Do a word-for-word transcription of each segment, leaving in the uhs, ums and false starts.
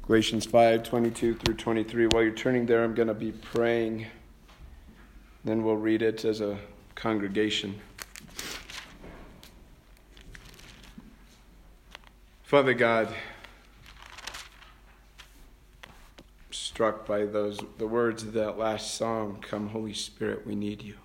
Galatians five, twenty-two through twenty-three. While you're turning there, I'm going to be praying. Then we'll read it as a congregation. Father God, struck by those the words of that last song, "Come, Holy Spirit, we need you."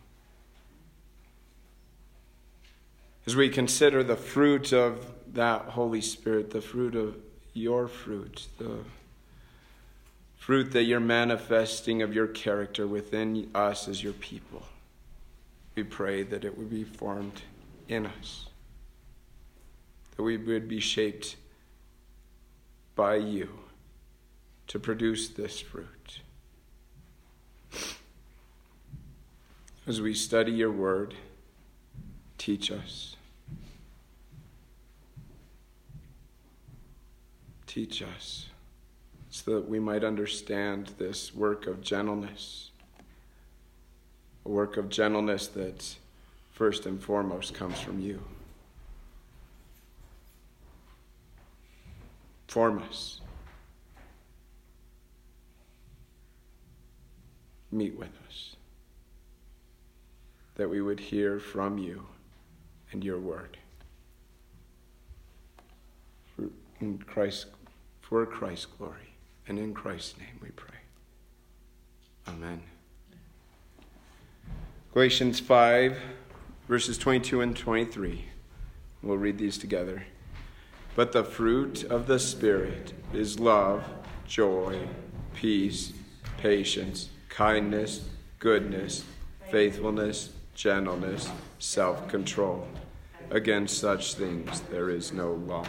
As we consider the fruit of that Holy Spirit, the fruit of your fruit, the fruit that you're manifesting of your character within us as your people, we pray that it would be formed in us, that we would be shaped by you to produce this fruit. As we study your word, teach us. Teach us so that we might understand this work of gentleness, a work of gentleness that first and foremost comes from you. Form us. Meet with us, that we would hear from you and your word. For in Christ, for Christ's glory, and in Christ's name we pray. Amen. Galatians five, verses twenty-two and twenty-three. We'll read these together. But the fruit of the Spirit is love, joy, peace, patience, kindness, goodness, faithfulness, gentleness, self-control. Against such things there is no law.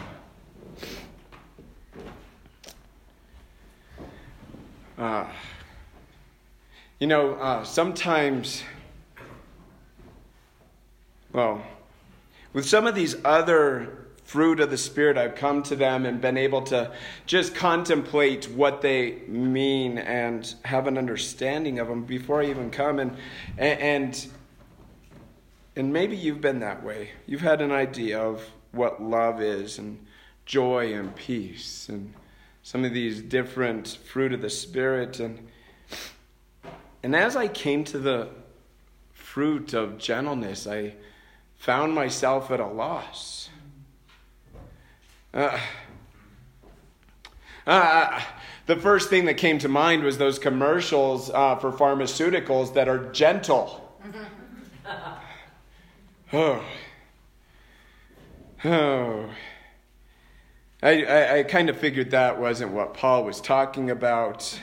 Uh, you know, uh, sometimes, well, with some of these other fruit of the Spirit, I've come to them and been able to just contemplate what they mean and have an understanding of them before I even come. And and and maybe you've been that way. You've had an idea of what love is and joy and peace and some of these different fruit of the Spirit. And and as I came to the fruit of gentleness, I found myself at a loss. Uh, uh, the first thing that came to mind was those commercials uh, for pharmaceuticals that are gentle. Oh. Oh. I, I, I kind of figured that wasn't what Paul was talking about.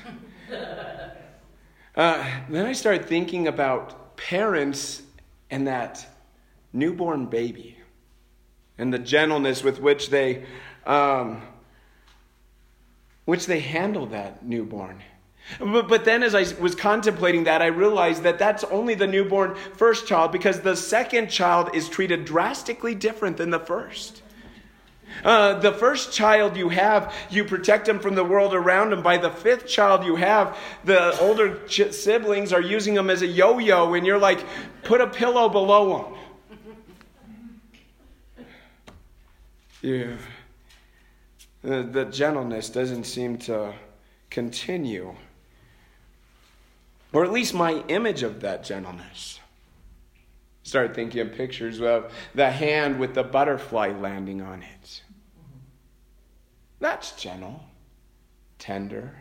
Uh, then I started thinking about parents and that newborn baby and the gentleness with which they um, which they handle that newborn. But, but then as I was contemplating that, I realized that that's only the newborn first child, because the second child is treated drastically different than the first. Uh, the first child you have, you protect them from the world around them. By the fifth child you have, the older ch- siblings are using them as a yo-yo, and you're like, put a pillow below them. Yeah. The, the gentleness doesn't seem to continue. Or at least my image of that gentleness. Start thinking of pictures of the hand with the butterfly landing on it. That's gentle, tender.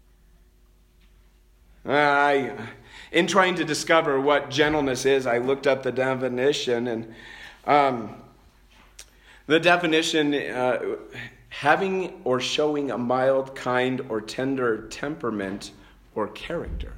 I, in trying to discover what gentleness is, I looked up the definition, and um, the definition, uh, having or showing a mild, kind, or tender temperament or character.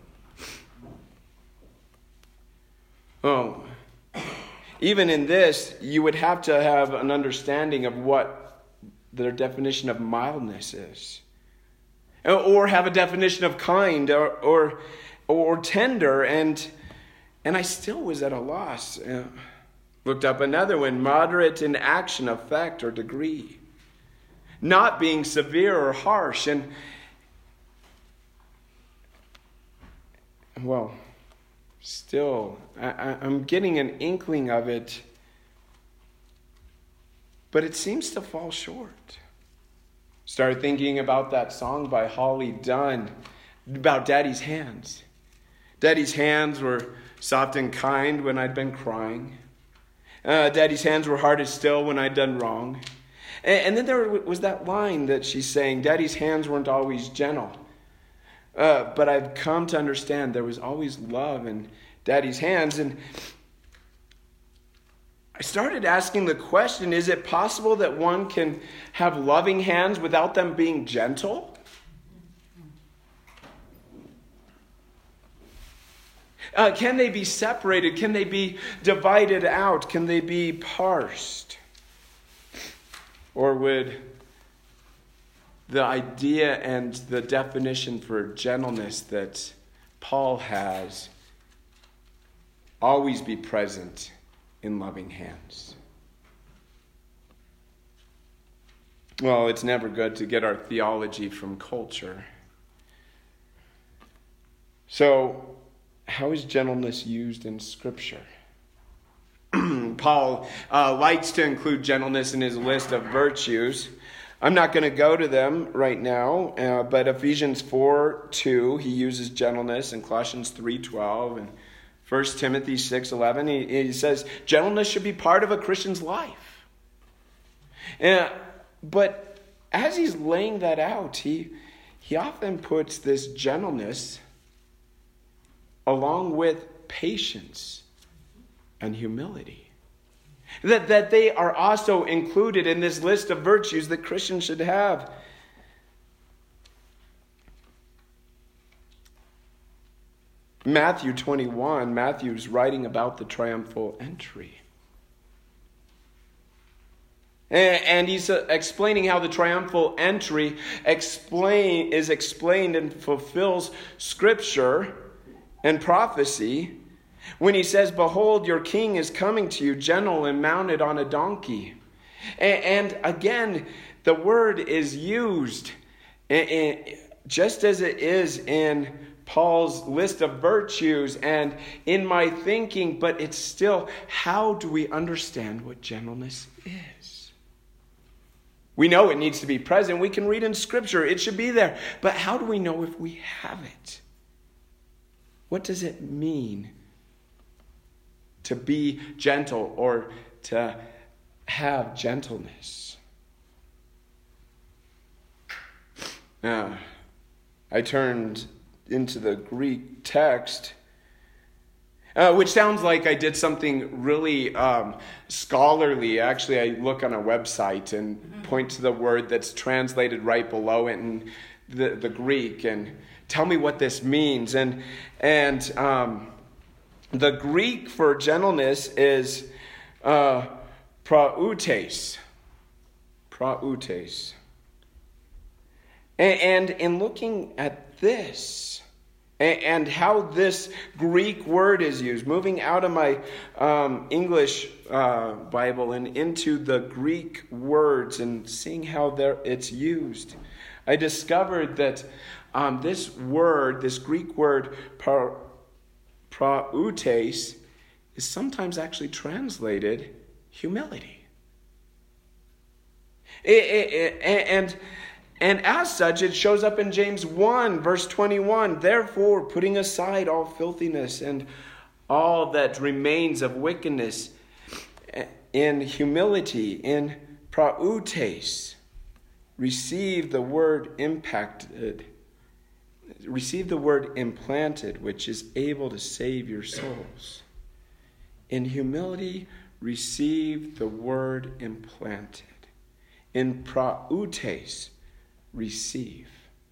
Oh, even in this, you would have to have an understanding of what their definition of mildness is, or have a definition of kind or or, or tender, and and I still was at a loss. Uh, looked up another one: moderate in action, effect, or degree, not being severe or harsh, and well. Still, I, I'm getting an inkling of it, but it seems to fall short. Started thinking about that song by Holly Dunn about Daddy's hands. Daddy's hands were soft and kind when I'd been crying. Uh, Daddy's hands were hard as steel when I'd done wrong. And, and then there was that line that she's saying, Daddy's hands weren't always gentle. Uh, but I've come to understand there was always love in Daddy's hands. And I started asking the question, is it possible that one can have loving hands without them being gentle? Uh, can they be separated? Can they be divided out? Can they be parsed? Or would the idea and the definition for gentleness that Paul has always be present in loving hands? Well, it's never good to get our theology from culture. So, how is gentleness used in Scripture? Paul uh, likes to include gentleness in his list of virtues. I'm not going to go to them right now, uh, but Ephesians four two, he uses gentleness, and Colossians three twelve, and First Timothy six eleven, he, he says gentleness should be part of a Christian's life. Uh, but as he's laying that out, he, he often puts this gentleness along with patience and humility. That, that they are also included in this list of virtues that Christians should have. Matthew twenty-one, Matthew's writing about the triumphal entry. And, and he's uh, explaining how the triumphal entry explain, is explained and fulfills Scripture and prophecy when he says, behold, your king is coming to you, gentle and mounted on a donkey. And, and again, the word is used in, in, just as it is in Paul's list of virtues and in my thinking, but it's still, how do we understand what gentleness is? We know it needs to be present. We can read in Scripture. It should be there. But how do we know if we have it? What does it mean to be gentle or to have gentleness? Now, I turned into the Greek text, uh, which sounds like I did something really um, scholarly. Actually, I look on a website and point to the word that's translated right below it in the, the Greek and tell me what this means. And, and um, the Greek for gentleness is uh, prautes. Prautes. And, and in looking at this, and how this Greek word is used, moving out of my um, English uh, Bible and into the Greek words and seeing how there it's used, I discovered that um, this word, this Greek word, pra, prautes, is sometimes actually translated humility. It, it, it, and And as such, it shows up in James one, verse twenty-one. Therefore, putting aside all filthiness and all that remains of wickedness, in humility, in prautes, receive the word impacted, receive the word implanted, which is able to save your souls. In humility, receive the word implanted. In prautes, receive.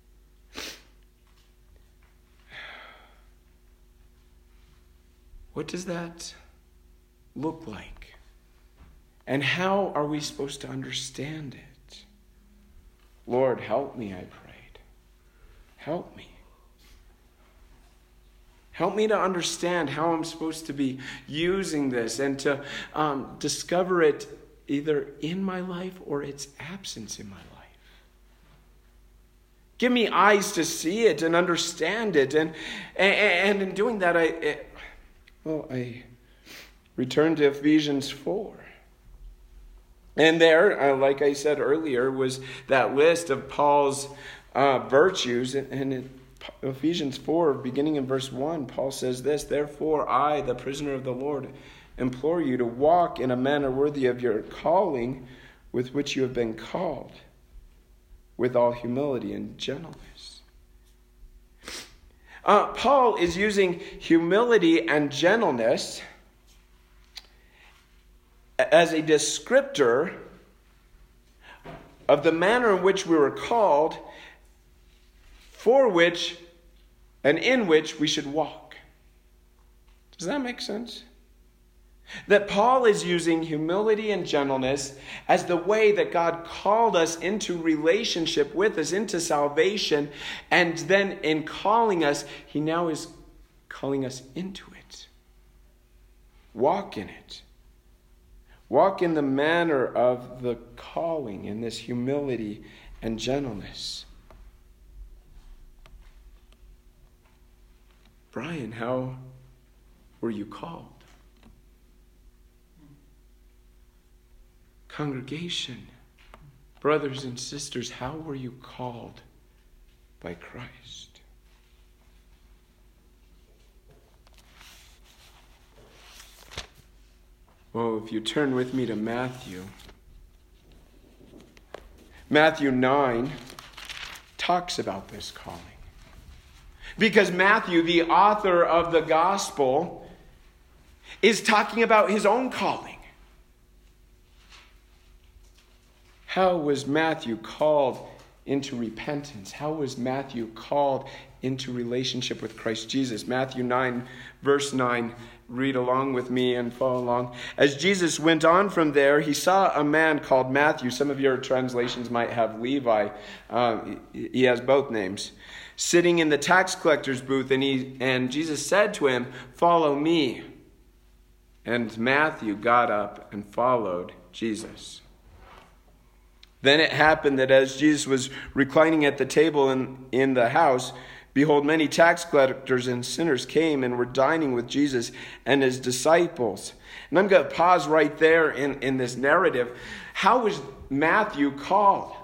What does that look like? And how are we supposed to understand it? Lord, help me, I prayed. Help me. Help me to understand how I'm supposed to be using this and to um, discover it either in my life or its absence in my life. Give me eyes to see it and understand it. And, and, and in doing that, I, well, I return to Ephesians four. And there, uh, like I said earlier, was that list of Paul's uh, virtues. And in Ephesians four, beginning in verse one, Paul says this, "Therefore I, the prisoner of the Lord, implore you to walk in a manner worthy of your calling with which you have been called, with all humility and gentleness." Uh, Paul is using humility and gentleness as a descriptor of the manner in which we were called, for which and in which we should walk. Does that make sense? That Paul is using humility and gentleness as the way that God called us into relationship with us, into salvation, and then in calling us, he now is calling us into it. Walk in it. Walk in the manner of the calling, in this humility and gentleness. Brian, how were you called? Congregation, brothers and sisters, how were you called by Christ? Well, if you turn with me to Matthew, Matthew nine talks about this calling. Because Matthew, the author of the gospel, is talking about his own calling. How was Matthew called into repentance? How was Matthew called into relationship with Christ Jesus? Matthew nine, verse nine. Read along with me and follow along. "As Jesus went on from there, he saw a man called Matthew." Some of your translations might have Levi. Uh, he has both names. "Sitting in the tax collector's booth, and he and Jesus said to him, 'Follow me.' And Matthew got up and followed Jesus. Then it happened that as Jesus was reclining at the table in, in the house, behold, many tax collectors and sinners came and were dining with Jesus and his disciples." And I'm going to pause right there in, in this narrative. How was Matthew called?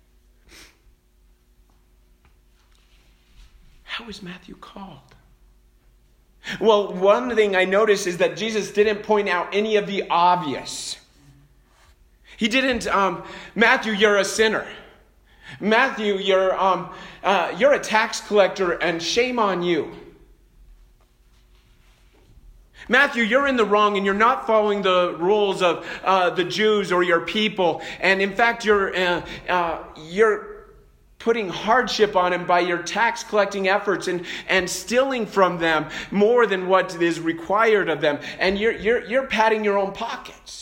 How was Matthew called? Well, one thing I noticed is that Jesus didn't point out any of the obvious. He didn't, um, Matthew, you're a sinner. Matthew, you're um, uh, you're a tax collector, and shame on you. Matthew, you're in the wrong, and you're not following the rules of uh, the Jews or your people. And in fact, you're uh, uh, you're putting hardship on him by your tax collecting efforts and, and stealing from them more than what is required of them. And you're you're you're patting your own pockets.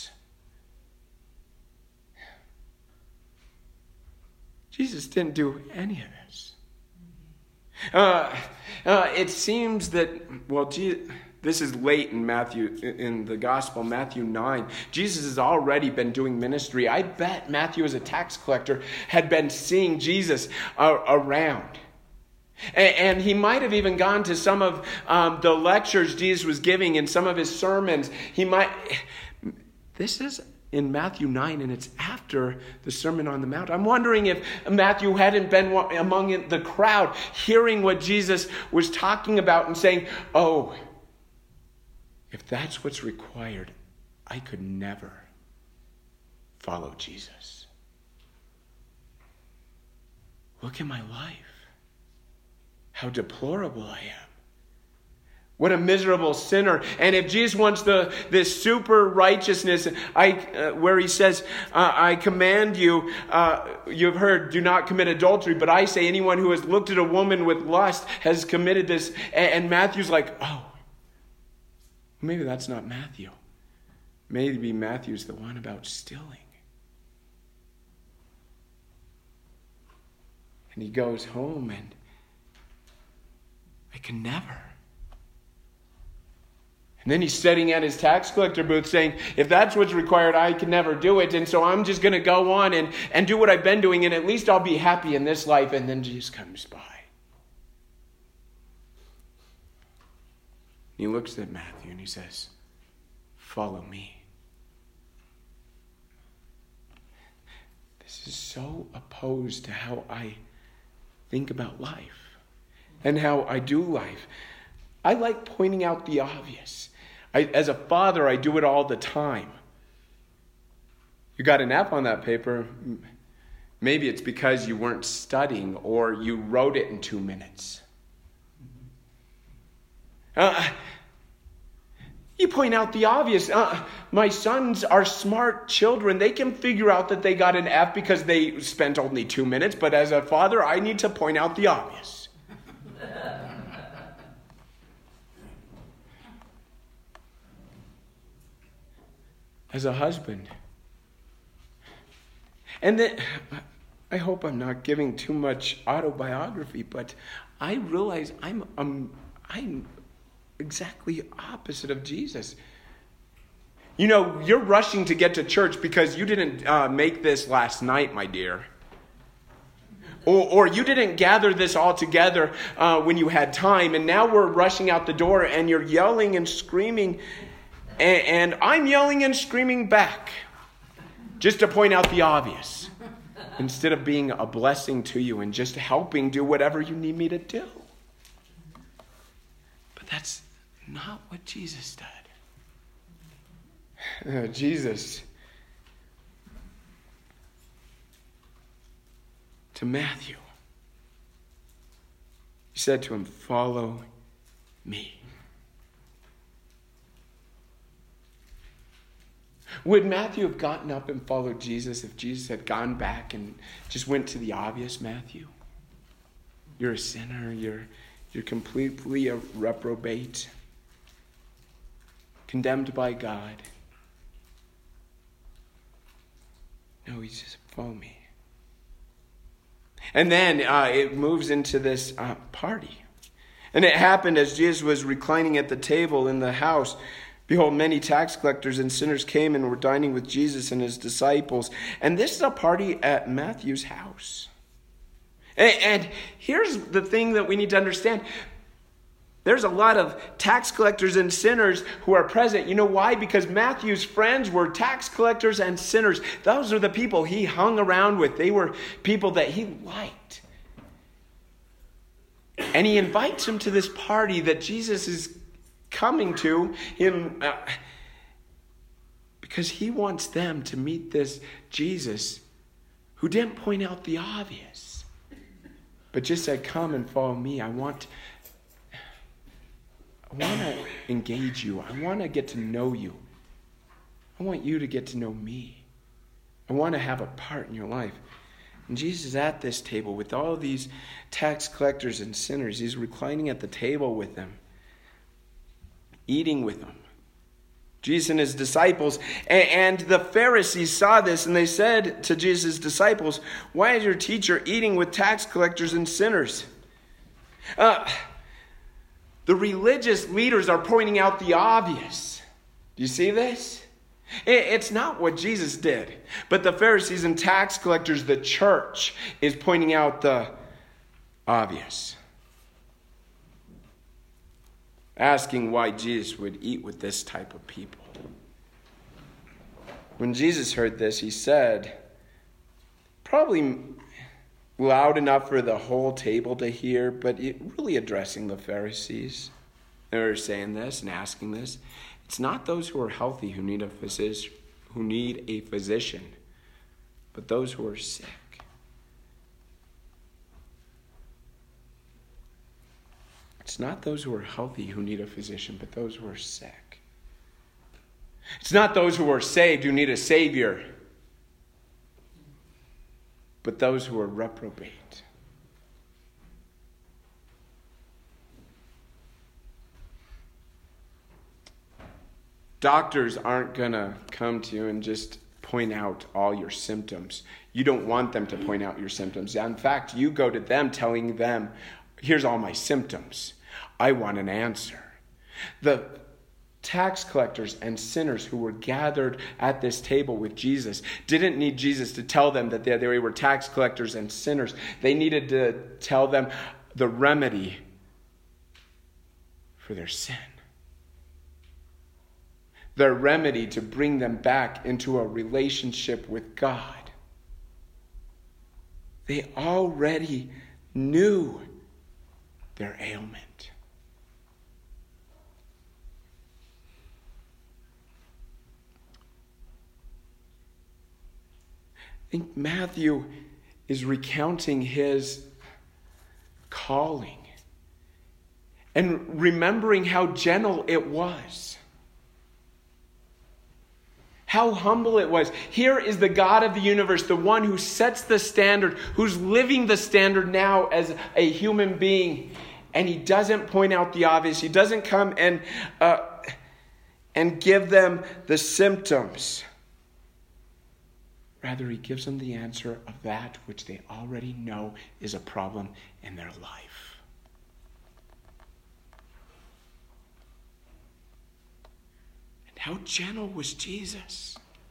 Jesus didn't do any of this. Uh, uh, it seems that, well, Jesus, this is late in Matthew, in the gospel, Matthew nine. Jesus has already been doing ministry. I bet Matthew, as a tax collector, had been seeing Jesus uh, around. And, and he might have even gone to some of um, the lectures Jesus was giving and some of his sermons. He might. This is in Matthew nine, and it's after the Sermon on the Mount. I'm wondering if Matthew hadn't been among the crowd hearing what Jesus was talking about and saying, "Oh, if that's what's required, I could never follow Jesus. Look at my life. How deplorable I am. What a miserable sinner." And if Jesus wants the this super righteousness, I uh, where he says, uh, "I command you, uh, you've heard, do not commit adultery. But I say, anyone who has looked at a woman with lust has committed this." And, and Matthew's like, "Oh, maybe that's not Matthew. Maybe Matthew's the one about stealing." And he goes home, and I can never. And then he's sitting at his tax collector booth saying, if that's what's required, I can never do it. And so I'm just going to go on and, and do what I've been doing, and at least I'll be happy in this life. And then Jesus comes by. He looks at Matthew and he says, "Follow me." this is so opposed to how I think about life and how I do life. I like pointing out the obvious. I, as a father, I do it all the time. You got an F on that paper. Maybe it's because you weren't studying or you wrote it in two minutes. Uh, you point out the obvious. Uh, my sons are smart children. They can figure out that they got an F because they spent only two minutes. But as a father, I need to point out the obvious. As a husband. And then, I hope I'm not giving too much autobiography, but I realize I'm um, I'm exactly opposite of Jesus. You know, you're rushing to get to church because you didn't uh, make this last night, my dear. Or, or you didn't gather this all together uh, when you had time, and now we're rushing out the door and you're yelling and screaming, and, and I'm yelling and screaming back just to point out the obvious instead of being a blessing to you and just helping do whatever you need me to do. But that's not what Jesus did. Uh, Jesus, to Matthew, he said to him, "Follow me." Would Matthew have gotten up and followed Jesus if Jesus had gone back and just went to the obvious? Matthew, you're a sinner. You're, you're completely a reprobate, condemned by God. No, he says, "Follow me." And then uh, it moves into this uh, party. And it happened as Jesus was reclining at the table in the house. Behold, many tax collectors and sinners came and were dining with Jesus and his disciples. And this is a party at Matthew's house. And, and here's the thing that we need to understand. There's a lot of tax collectors and sinners who are present. You know why? Because Matthew's friends were tax collectors and sinners. Those are the people he hung around with. They were people that he liked. And he invites them to this party that Jesus is coming to him uh, because he wants them to meet this Jesus who didn't point out the obvious, but just said, "Come and follow me. I want, I want to engage you. I want to get to know you. I want you to get to know me. I want to have a part in your life." And Jesus is at this table with all these tax collectors and sinners. He's reclining at the table with them, eating with them. Jesus and his disciples. And the Pharisees saw this, and they said to Jesus' disciples, "Why is your teacher eating with tax collectors and sinners?" Uh, the religious leaders are pointing out the obvious. Do you see this? It's not what Jesus did. But the Pharisees and tax collectors, the church, is pointing out the obvious. Asking why Jesus would eat with this type of people. When Jesus heard this, he said, probably loud enough for the whole table to hear, but it really addressing the Pharisees. They were saying this and asking this. It's not those who are healthy who need a physician, who need a physician, but those who are sick. It's not those who are healthy who need a physician, but those who are sick. It's not those who are saved who need a savior, but those who are reprobate. Doctors aren't going to come to you and just point out all your symptoms. You don't want them to point out your symptoms. In fact, you go to them telling them, "Here's all my symptoms. I want an answer." The tax collectors and sinners who were gathered at this table with Jesus didn't need Jesus to tell them that they, they were tax collectors and sinners. They needed to tell them the remedy for their sin. Their remedy to bring them back into a relationship with God. They already knew their ailment. I think Matthew is recounting his calling and remembering how gentle it was. How humble it was. Here is the God of the universe, the one who sets the standard, who's living the standard now as a human being. And he doesn't point out the obvious. He doesn't come and, uh, and give them the symptoms. Rather, he gives them the answer of that which they already know is a problem in their life. And how gentle was Jesus?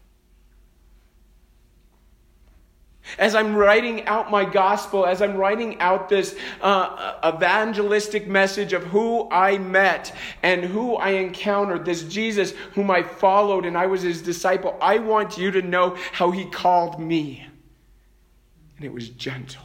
As I'm writing out my gospel, as I'm writing out this uh, evangelistic message of who I met and who I encountered, this Jesus whom I followed and I was his disciple, I want you to know how he called me. And it was gentle.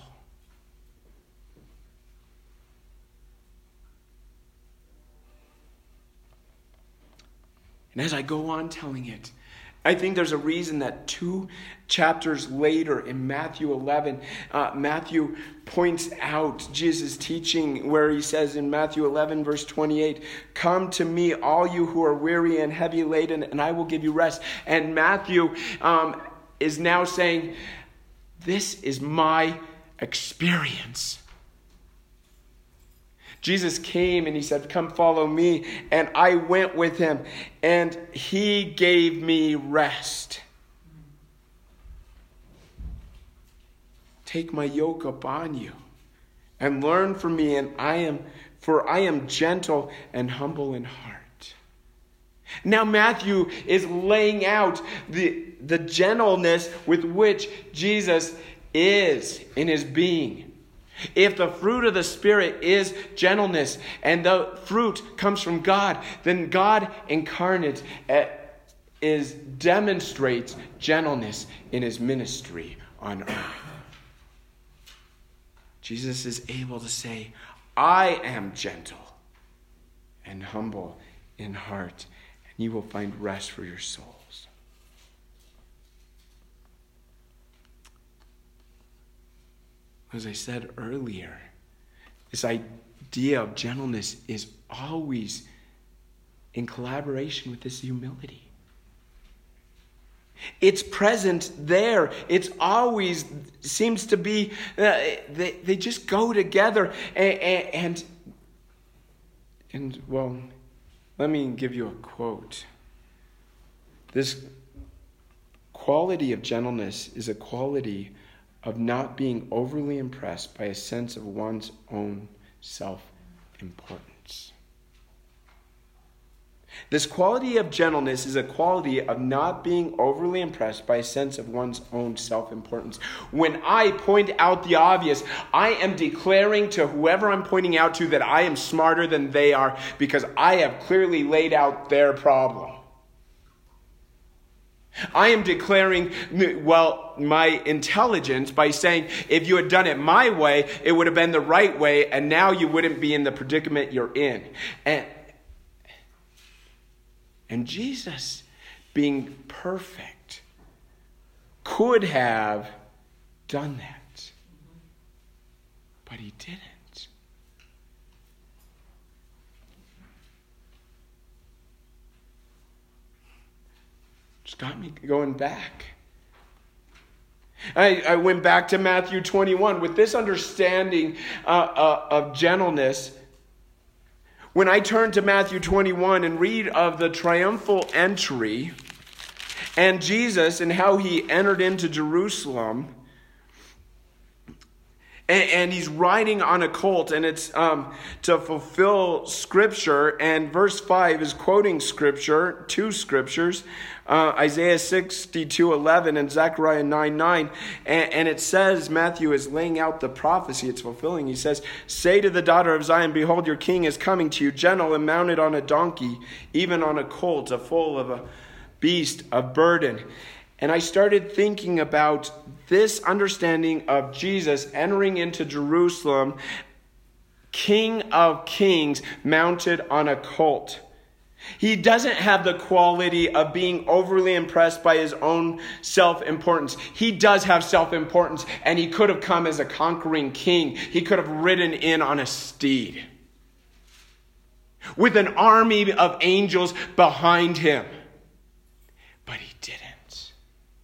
And as I go on telling it, I think there's a reason that two chapters later in Matthew eleven, uh, Matthew points out Jesus' teaching where he says in Matthew eleven verse twenty-eight, "Come to me, all you who are weary and heavy laden, and I will give you rest." And Matthew um, is now saying, this is my experience. Jesus came and he said, "Come follow me." And I went with him and he gave me rest. Take my yoke upon you and learn from me, and I am, for I am gentle and humble in heart. Now Matthew is laying out the, the gentleness with which Jesus is in his being. If the fruit of the Spirit is gentleness and the fruit comes from God, then God incarnate is demonstrates gentleness in his ministry on earth. Jesus is able to say, "I am gentle and humble in heart, and you will find rest for your souls." As I said earlier, this idea of gentleness is always in collaboration with this humility. It's present there. It's always seems to be, uh, they, they just go together. And, and, and, well, let me give you a quote. This quality of gentleness is a quality of not being overly impressed by a sense of one's own self-importance. This quality of gentleness is a quality of not being overly impressed by a sense of one's own self-importance. When I point out the obvious, I am declaring to whoever I'm pointing out to that I am smarter than they are because I have clearly laid out their problem. I am declaring, well, my intelligence by saying, if you had done it my way, it would have been the right way, and now you wouldn't be in the predicament you're in. And, and Jesus, being perfect, could have done that. But he didn't. It's got me going back. I, I went back to Matthew twenty-one with this understanding uh, uh, of gentleness. When I turn to Matthew twenty-one and read of the triumphal entry and Jesus and how he entered into Jerusalem, and, and he's riding on a colt, and it's um, to fulfill Scripture. And verse five is quoting Scripture, two Scriptures. Uh, Isaiah sixty-two eleven and Zechariah nine nine. And, and it says, Matthew is laying out the prophecy it's fulfilling. He says, "Say to the daughter of Zion, behold, your king is coming to you, gentle and mounted on a donkey, even on a colt, a foal of a beast of burden." And I started thinking about this understanding of Jesus entering into Jerusalem, King of Kings, mounted on a colt. He doesn't have the quality of being overly impressed by his own self-importance. He does have self-importance, and he could have come as a conquering king. He could have ridden in on a steed with an army of angels behind him. But he didn't.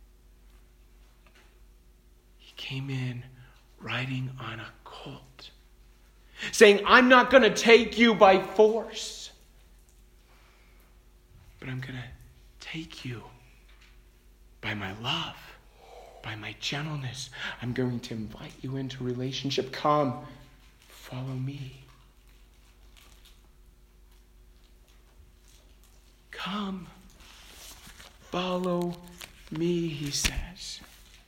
He came in riding on a colt, saying, I'm not going to take you by force, but I'm going to take you by my love, by my gentleness. I'm going to invite you into relationship. Come, follow me. Come, follow me, he says.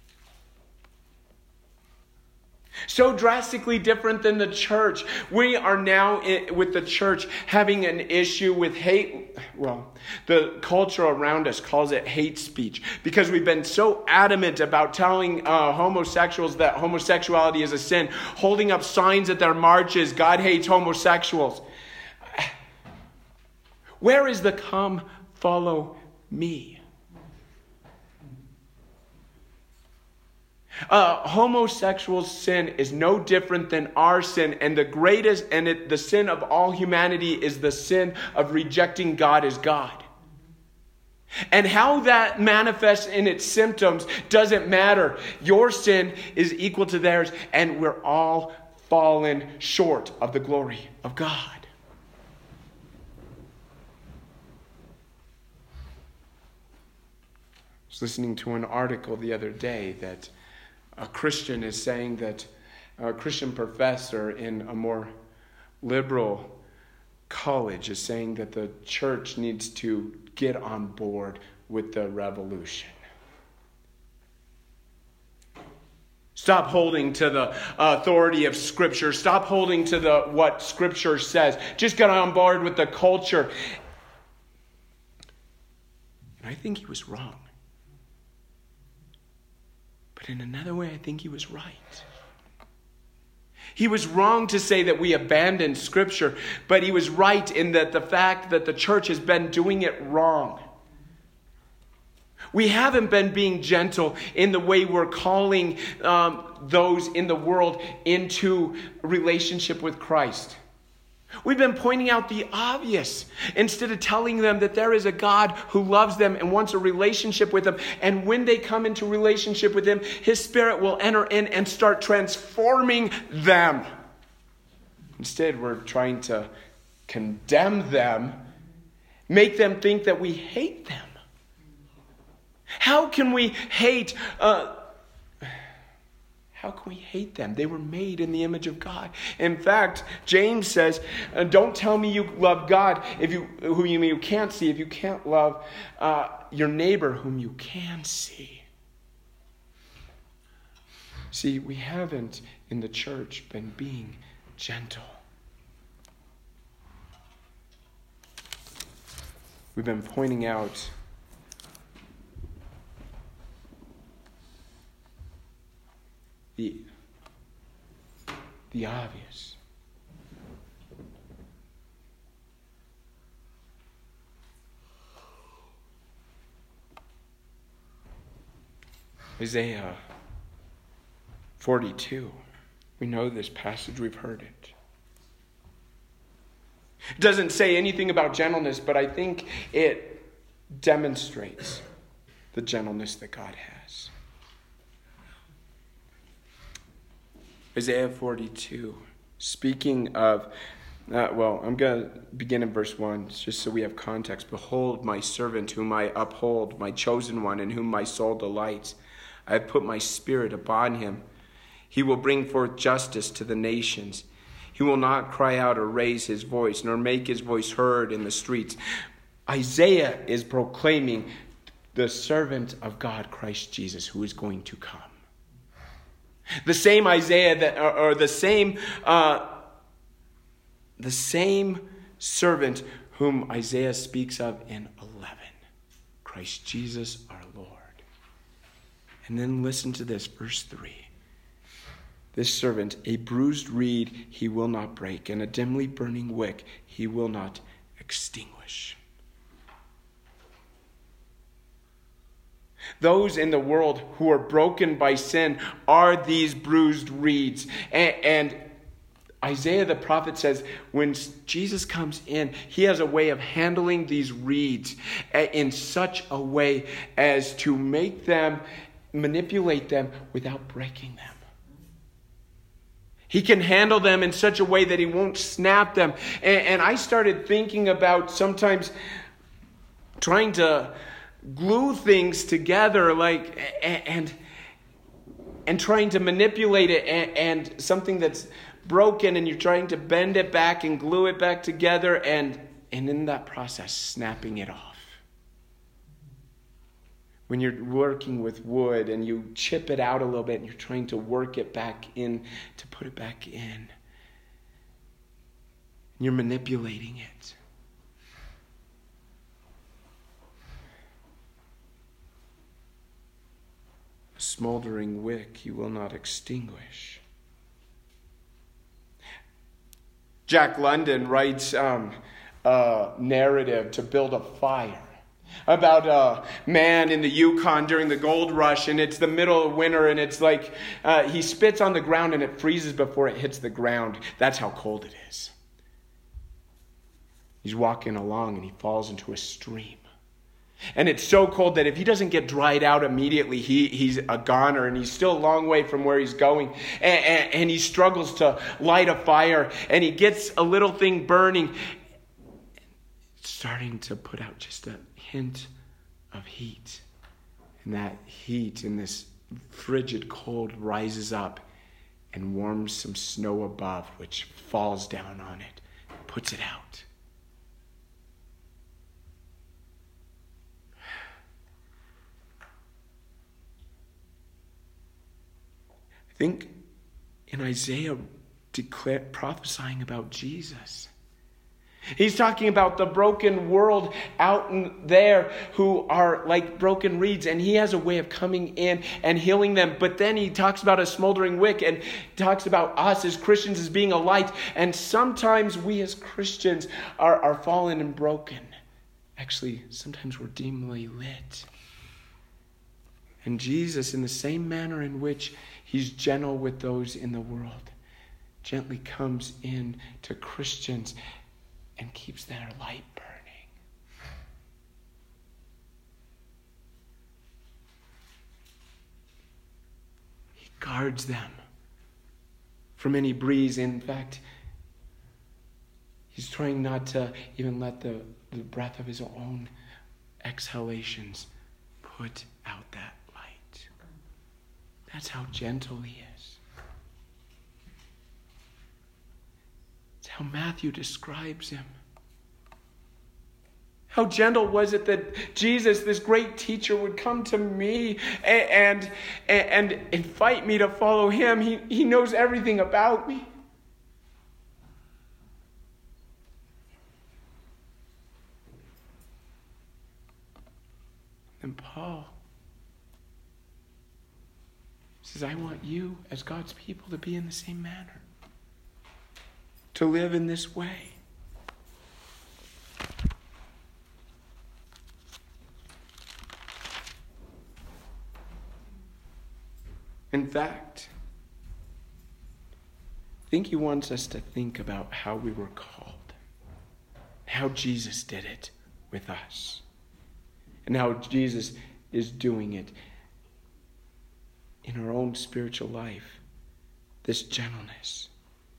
So drastically different than the church. We are now, in, with the church, having an issue with hate. Well, the culture around us calls it hate speech, because we've been so adamant about telling uh, homosexuals that homosexuality is a sin, holding up signs at their marches, God hates homosexuals. Where is the come, follow me? Uh, homosexual sin is no different than our sin, and the greatest, and it, the sin of all humanity is the sin of rejecting God as God. And how that manifests in its symptoms doesn't matter. Your sin is equal to theirs, and we're all fallen short of the glory of God. I was listening to an article the other day that a Christian is saying that a Christian professor in a more liberal college is saying that the church needs to get on board with the revolution. Stop holding to the authority of Scripture. Stop holding to the what Scripture says. Just get on board with the culture. And I think he was wrong. But in another way, I think he was right. He was wrong to say that we abandoned Scripture, but he was right in that the fact that the church has been doing it wrong. We haven't been being gentle in the way we're calling um, those in the world into relationship with Christ. We've been pointing out the obvious instead of telling them that there is a God who loves them and wants a relationship with them. And when they come into relationship with him, his Spirit will enter in and start transforming them. Instead, we're trying to condemn them, make them think that we hate them. How can we hate uh, How can we hate them? They were made in the image of God. In fact, James says, don't tell me you love God if you who you, you can't see, if you can't love uh, your neighbor whom you can see. See, we haven't in the church been being gentle. We've been pointing out The, the obvious. Isaiah forty-two. We know this passage, we've heard it. It doesn't say anything about gentleness, but I think it demonstrates the gentleness that God has. Isaiah forty-two, speaking of, uh, well, I'm going to begin in verse one, just so we have context. Behold, my servant whom I uphold, my chosen one, in whom my soul delights. I have put my spirit upon him. He will bring forth justice to the nations. He will not cry out or raise his voice, nor make his voice heard in the streets. Isaiah is proclaiming the servant of God, Christ Jesus, who is going to come. The same Isaiah that, or, or the same, uh, the same servant whom Isaiah speaks of in eleven, Christ Jesus our Lord. And then listen to this, verse three. This servant, a bruised reed he will not break, and a dimly burning wick he will not extinguish. Those in the world who are broken by sin are these bruised reeds. And, and Isaiah the prophet says when Jesus comes in, he has a way of handling these reeds in such a way as to make them, manipulate them without breaking them. He can handle them in such a way that he won't snap them. And, and I started thinking about sometimes trying to glue things together, like and and trying to manipulate it, and, and something that's broken, and you're trying to bend it back and glue it back together, and and in that process, snapping it off. When you're working with wood and you chip it out a little bit and you're trying to work it back in, to put it back in, you're manipulating it. A smoldering wick you will not extinguish. Jack London writes um, a narrative to build a fire about a man in the Yukon during the gold rush, and it's the middle of winter, and it's like uh, he spits on the ground and it freezes before it hits the ground. That's how cold it is. He's walking along and he falls into a stream. And it's so cold that if he doesn't get dried out immediately, he, he's a goner, and he's still a long way from where he's going. And, and, and he struggles to light a fire, and he gets a little thing burning, starting to put out just a hint of heat. And that heat in this frigid cold rises up and warms some snow above, which falls down on it, puts it out. I think in Isaiah declare, prophesying about Jesus. He's talking about the broken world out in there who are like broken reeds, and he has a way of coming in and healing them. But then he talks about a smoldering wick, and talks about us as Christians as being a light. And sometimes we as Christians are, are fallen and broken. Actually, sometimes we're dimly lit. And Jesus, in the same manner in which he's gentle with those in the world, gently comes in to Christians and keeps their light burning. He guards them from any breeze. In fact, he's trying not to even let the, the breath of his own exhalations put out that light. That's how gentle he is. It's how Matthew describes him. How gentle was it that Jesus, this great teacher, would come to me and, and, and invite me to follow him. He, he knows everything about me. And Paul says, I want you as God's people to be in the same manner. To live in this way. In fact, I think he wants us to think about how we were called. How Jesus did it with us. And how Jesus is doing it in our own spiritual life. This gentleness.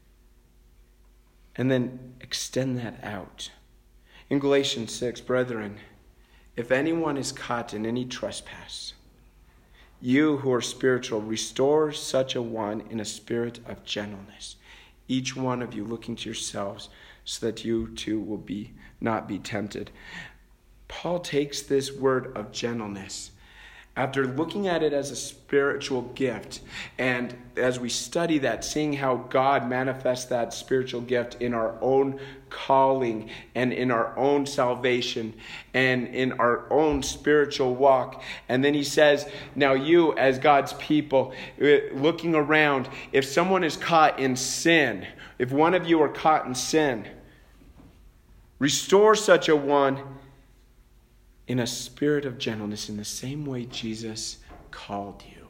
And then extend that out. In Galatians six, brethren, if anyone is caught in any trespass, you who are spiritual, restore such a one in a spirit of gentleness, each one of you looking to yourselves, so that you too will be not be tempted. Paul takes this word of gentleness after looking at it as a spiritual gift, and as we study that, seeing how God manifests that spiritual gift in our own calling and in our own salvation and in our own spiritual walk. And then he says, now you as God's people, looking around, if someone is caught in sin, if one of you are caught in sin, restore such a one in a spirit of gentleness, in the same way Jesus called you.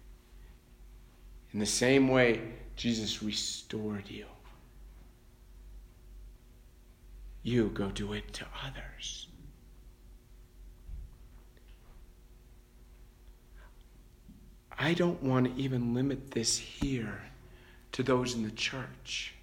In the same way Jesus restored you. You go do it to others. I don't want to even limit this here to those in the church.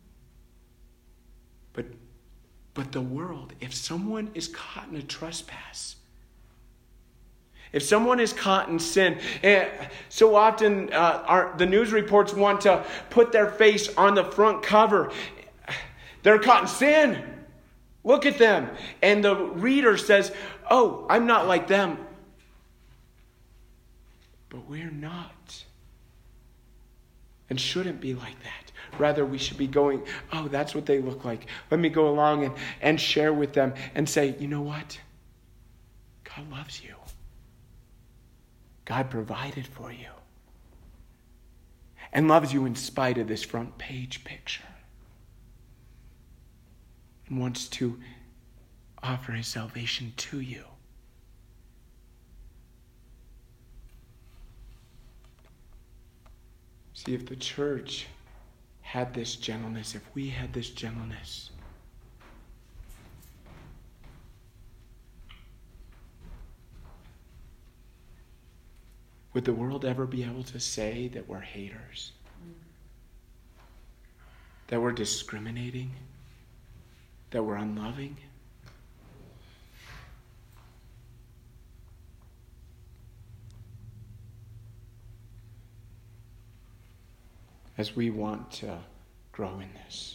But But the world, if someone is caught in a trespass, if someone is caught in sin, and so often uh, our, the news reports want to put their face on the front cover. They're caught in sin. Look at them. And the reader says, oh, I'm not like them. But we're not. And shouldn't be like that. Rather, we should be going, oh, that's what they look like. Let me go along and, and share with them and say, you know what? God loves you. God provided for you. And loves you in spite of this front page picture. And wants to offer his salvation to you. See, if the church had this gentleness, if we had this gentleness, would the world ever be able to say that we're haters? That we're discriminating? That we're unloving? As we want to grow in this,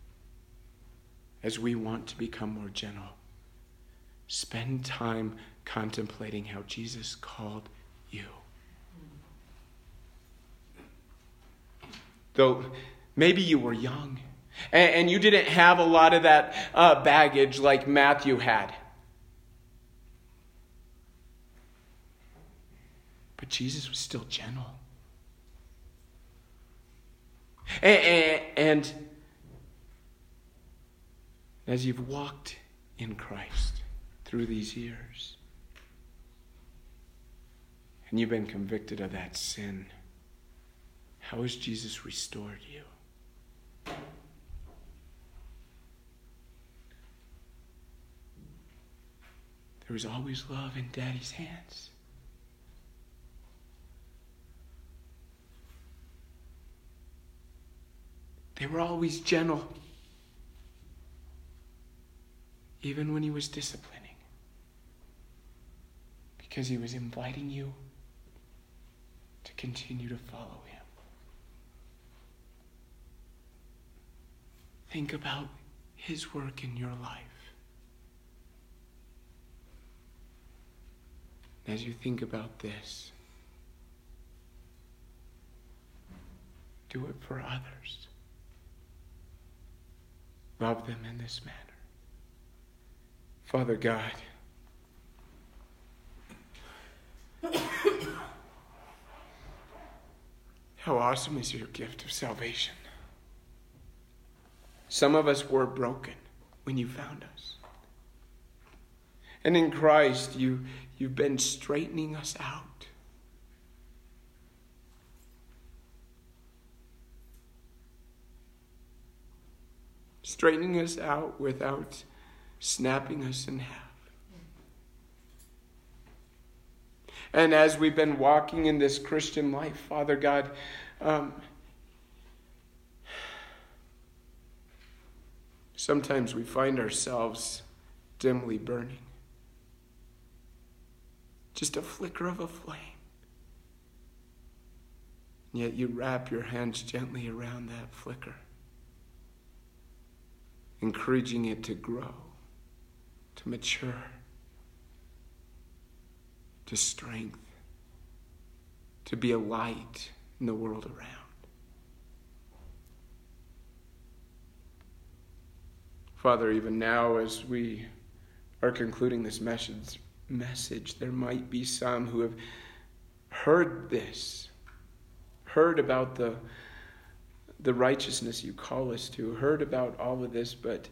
as we want to become more gentle, spend time contemplating how Jesus called you. Though maybe you were young and, and you didn't have a lot of that uh, baggage like Matthew had. But Jesus was still gentle. And, and as you've walked in Christ through these years, and you've been convicted of that sin, how has Jesus restored you? There was always love in Daddy's hands. They were always gentle, even when he was disciplining, because he was inviting you to continue to follow him. Think about his work in your life. As you think about this, do it for others. Love them in this manner. Father God, how awesome is your gift of salvation. Some of us were broken when you found us. And in Christ, you, you've been straightening us out. Straightening us out without snapping us in half. And as we've been walking in this Christian life, Father God, um, sometimes we find ourselves dimly burning. Just a flicker of a flame. And yet you wrap your hands gently around that flicker, encouraging it to grow, to mature, to strength, to be a light in the world around. Father, even now as we are concluding this message, message, there might be some who have heard this, heard about the, the righteousness you call us to, heard about all of this, but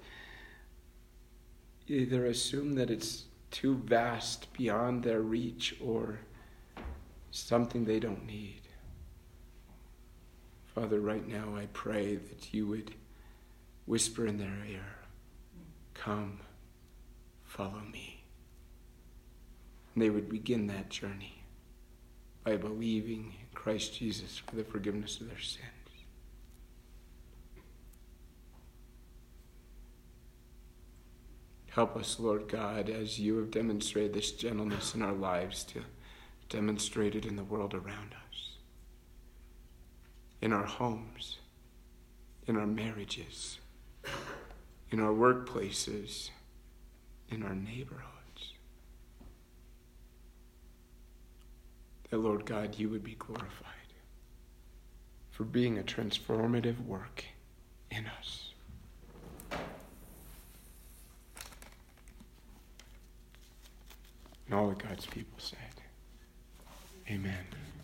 either assume that it's too vast beyond their reach or something they don't need. Father, right now I pray that you would whisper in their ear, "Come, follow me." And they would begin that journey by believing in Christ Jesus for the forgiveness of their sins. Help us, Lord God, as you have demonstrated this gentleness in our lives, to demonstrate it in the world around us, in our homes, in our marriages, in our workplaces, in our neighborhoods. That, Lord God, you would be glorified for being a transformative work in us. And all of God's people said, amen.